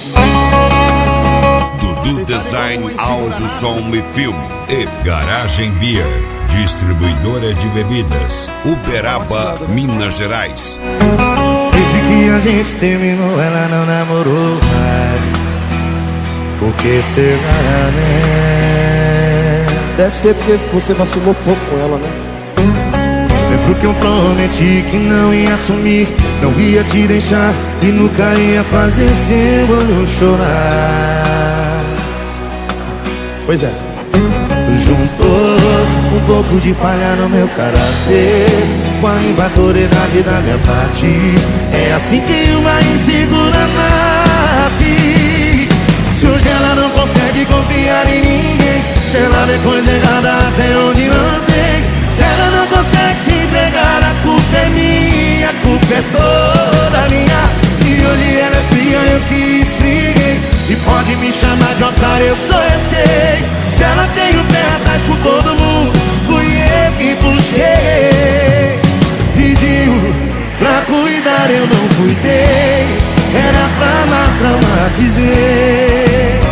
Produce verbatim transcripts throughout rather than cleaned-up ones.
Dudu Design, áudio, som e filme. E Garagem Beer, distribuidora de bebidas. Uberaba, Minas Gerais. Desde que a gente terminou, ela não namorou mais. Por que será, né? Deve ser porque você vacilou pouco com ela, né? Lembro que eu prometi que não ia sumir, não ia te deixar e nunca ia fazer seu olho chorar. Pois é. Juntou um pouco de falha no meu caráter com a imaturidade da minha parte. É assim que uma insegura nasce. Se hoje ela não consegue confiar em ninguém, se ela vê coisa errada até onde não tem, se ela não consegue se entregar, a culpa é minha, a culpa é toda minha. Se hoje ela é fria, eu que esfriguei, e pode me chamar de otário, eu sou, eu sei. Se ela tem o pé atrás com todo mundo, fui eu que puxei. Pediu pra cuidar, eu não cuidei, era pra não traumatizar.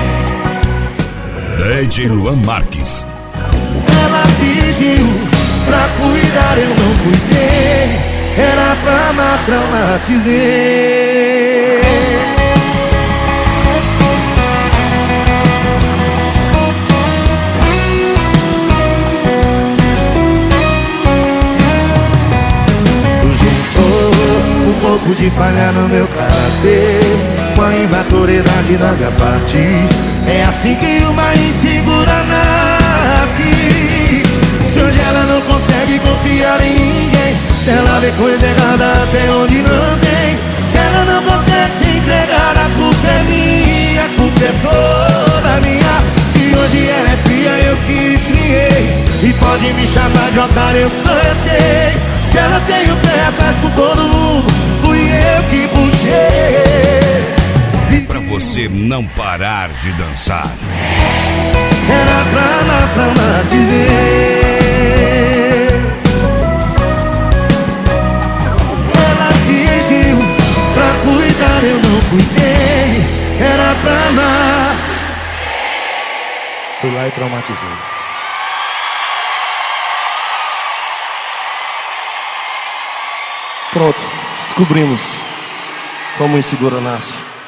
D J Luan Marques. Ela pediu pra cuidar, eu não cuidei, era pra não traumatizar. Um pouco de falha no meu caráter com a imaturidade da minha parte. É assim que uma insegura nasce. Se hoje ela não consegue confiar em ninguém, se ela vê coisa errada até onde não tem, se ela não consegue se entregar, a culpa é minha, a culpa é toda minha. Se hoje ela é fria, eu que esfriei, e pode me chamar de otário, eu sou, eu sei. Se ela tem o pé atrás com todo mundo, fui eu que puxei. Pra você não parar de dançar. Era pra não traumatizar. Ela pediu pra cuidar, eu não cuidei, era pra não. Fui lá e traumatizei. Pronto, descobrimos como o insegura nasce.